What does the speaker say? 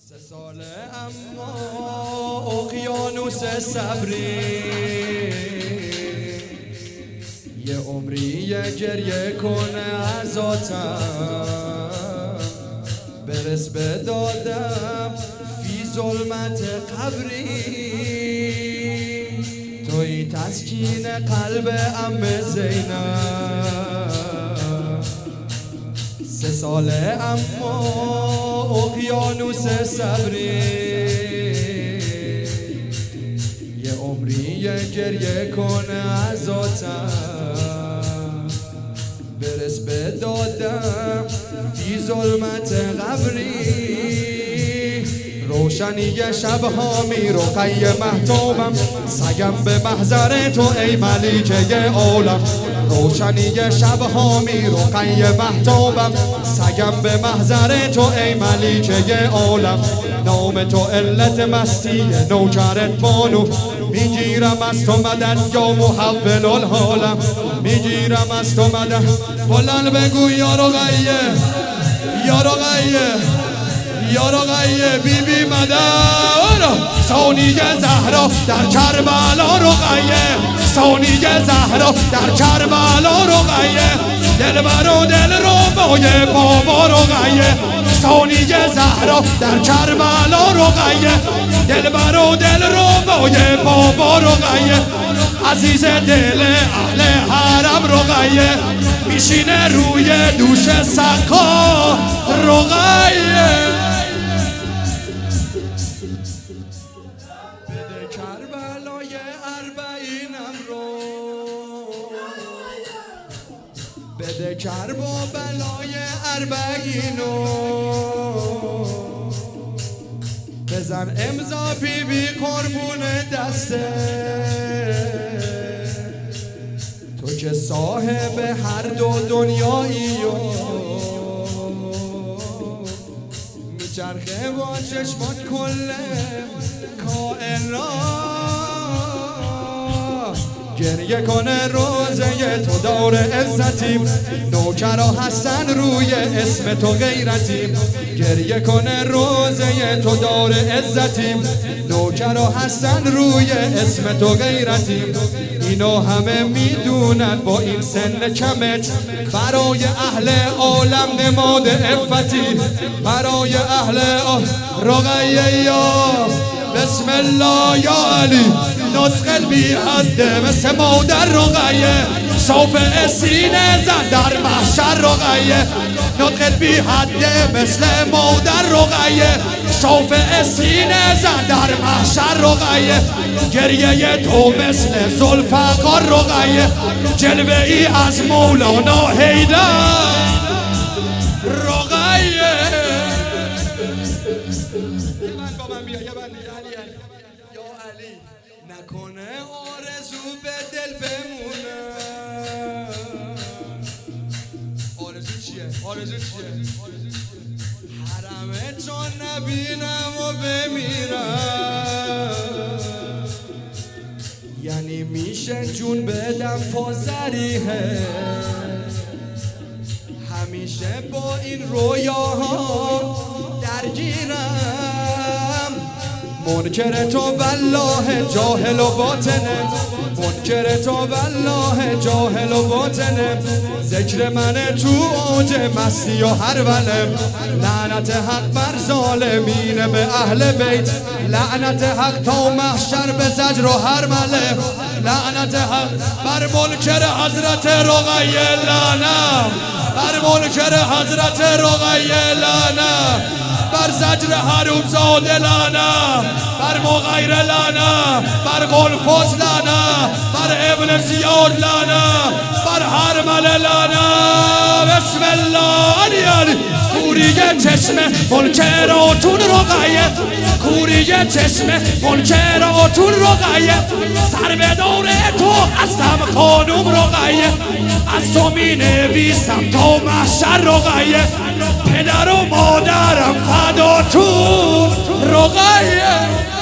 ساله اما اقیانوس صبری، یه عمری گریه کنه ازاتم، برس به دادم فی ظلمت قبری، توی تسکین قلب ام زینب. 3 ساله اما اقیانوس صبری، یه عمری گریه کنه ازاتم، برس به دادم فی ظلمت قبری، روشنی شبها رقی محتوبم، سگم به محضر تو ای ملیکه عالم. روشنی شبها رقی محتوبم، سگم به محضر تو ای ملیکه عالم. نام تو علت مستی نوکرت بانو، میگیرم از تو مدد یا محول الحالم، میگیرم از تو مدد. بلند بگو یا رقیه یا رقیه یا رقیه بی بی مدد. ثانی زهرا در کربلا رقیه، ثانی زهرا در کربلا رقیه، دلبر و دل رو بای بابا رقیه. ثانی زهرا در کربلا رقیه، دلبر و دل رو بای بابا رقیه. عزیز دل اهل حرم رقیه، میشینه روی دوش سقا رقیه. بده کربلای اربعینم رو، بده کربلای اربعینو، بزن امضا بی بی قربون دسته، تو که صاحب هر دو دنیایی و میچرخه با چشمات کل کائنات. گریه کنه روزه تو دار عزتیم، نوکرا هستن روی اسم تو غیرتیم. گریه کنه روزه تو دار عزتیم، نوکرا هستن روی اسم تو غیرتیم. اینو همه میدونن با این سن کمت، برای اهل عالم نماد عفتی، برای اهل رقیه یا بسم الله یا علی. نطق بی حده مثل مادر رقیه، شافع سینه زن در محشر رقیه. نطق بی حده مثل مادر رقیه، شافع سینه زن در محشر رقیه. گریه تو مثل ذوالفقار رقیه، جلوه ای از مولانا حیدر رقیه. نکنه آرزو به دل بمونه. آرزو چیه؟ آرزو چیه؟ حرم تو نبینم و بمیرم، یعنی میشه جون بدم پازریه. همیشه با این رویاها درگیرم، منکر تو والله جاهل و باطنه، منکر تو والله جاهل و باطنه. ذکر من تو اوج مستی و هرولم، لعنت حق بر ظالمین به اهل بیت، لعنت حق تا محشر به زجر و هرمله. لعنت حق بر منکر حضرت رقیه لعنت، بر منکر حضرت رقیه لعنت، بر زجر حرومزاده لعنت، بر مغیر لعنت، بر قلفز لعنت، بر ابن زیاد لعنت، بر هرمله لعنت. بسم الله علی. کوریه چشم منکراتون رقیه، کوریه چشم منکراتون رقیه. سر به دور تو هستم خانوم رقیه، از تو می نویسم تا محشر رقیه. پدر و مادرم فداتون رقیه.